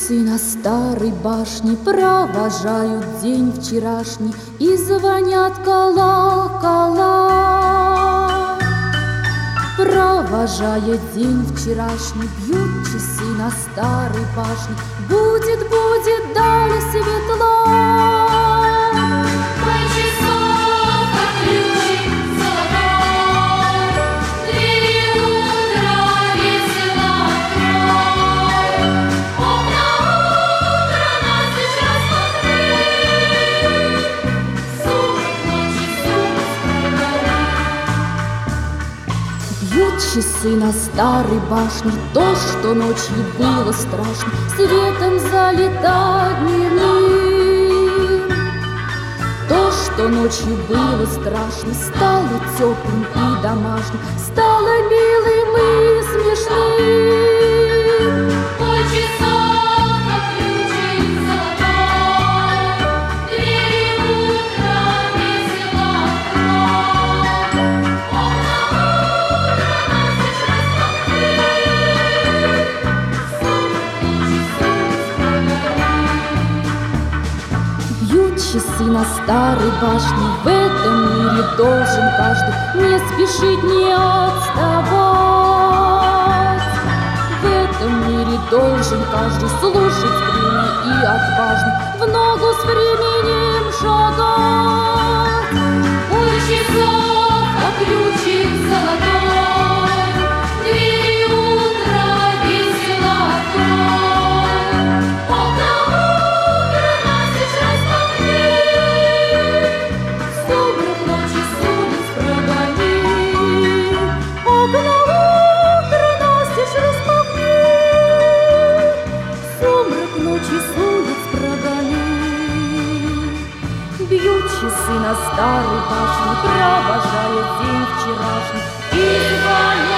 часы на старой башне провожают день вчерашний и звонят колокола. Провожая день вчерашний, бьют часы на старой башне. Будет, будет далее светло. Бьют часы на старой башне, то, что ночью было страшно, светом залито дневным. То, что ночью было страшно, стало теплым и домашним, стало милым и смешным. Ой, часов, как ключик золотой, двери утра весело открой. Окна утра настежь распахни, сумрак ночи, Бьют солнце часы на старой башне, в этом мире должен каждый не спешить, не отставать. В этом мире должен каждый слушать время и отважно в ногу с временем шагать. Ой, часов, как ключик золотой, двери утра весело открой. Окна утра настежь распахни, сумрак ночи с улиц прогони. Окна утра настежь распахни, сумрак ночи с улиц прогони. Бьют часы на старой башне, провожая день вчерашний и звонят